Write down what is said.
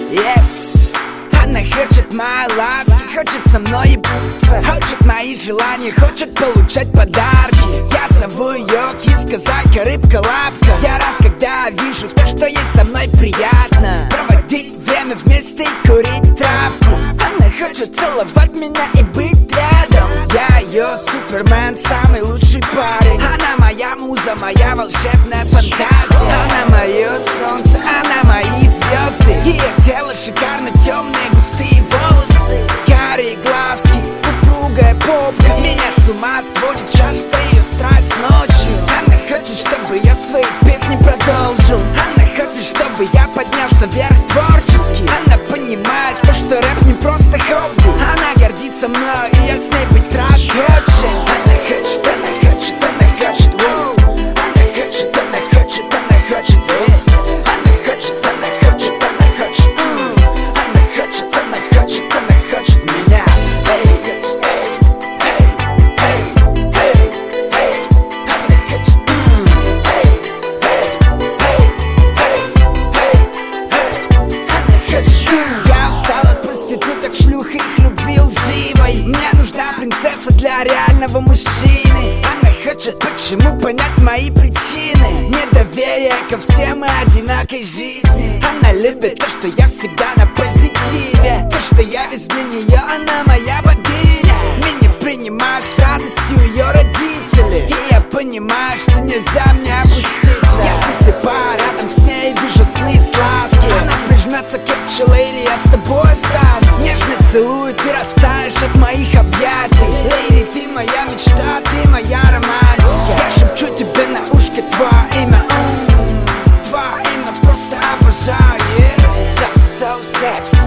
Yes. Она хочет мои ласки, хочет со мной ебаться, хочет мои желания, хочет получать подарки. Я зову ее киска-зайка, рыбка-лапка. Я рад, когда вижу то, что ей со мной приятно. Проводить время вместе и курить травку. Она хочет целовать меня и быть рядом. Я ее супермен, самый лучший парень. Она моя муза, моя волшебная фантазия. Она мое солнце, она мои звезды. Ее тело шикарно, темные густые волосы, карие глазки, упругая попка. Меня с ума сводит часто ее страсть ночью. Она хочет, чтобы я свои песни продолжил. Она хочет, чтобы я поднялся вверх творчески. Она понимает то, что рэп не просто хобби. Она гордится мной, и я с ней быть рад очень. Она хочет, она хочет, она хочет, воу. Она хочет, она хочет, она хочет, она хочет, она хочет, она хочет, она хочет, она хочет, она хочет меня. Эй, эй, эй, эй, эй, эй. Она хочет, эй, эй, эй, эй, эй, эй. Она хочет. Я устал от проституток, шлюх, их любви лживой. Мне нужна принцесса для реального мужчины. Она хочет почему понять мои причины. Недоверие ко всем и одинокой жизни. Она любит то, что я всегда на позитиве. То, что я весь для нее, она моя богиня. Меня принимают с радостью ее родители. И я понимаю, что нельзя мне опуститься. Я засыпаю рядом с ней, вижу сны сладкие. Она прижмется как лейди, я с тобой стану. Нежно целует, ты растаешь от моих объятий. Лейди, ты моя мечта, ты моя романтика. Я шепчу тебе на ушко твое имя. Твое имя просто обожаю. So sexy.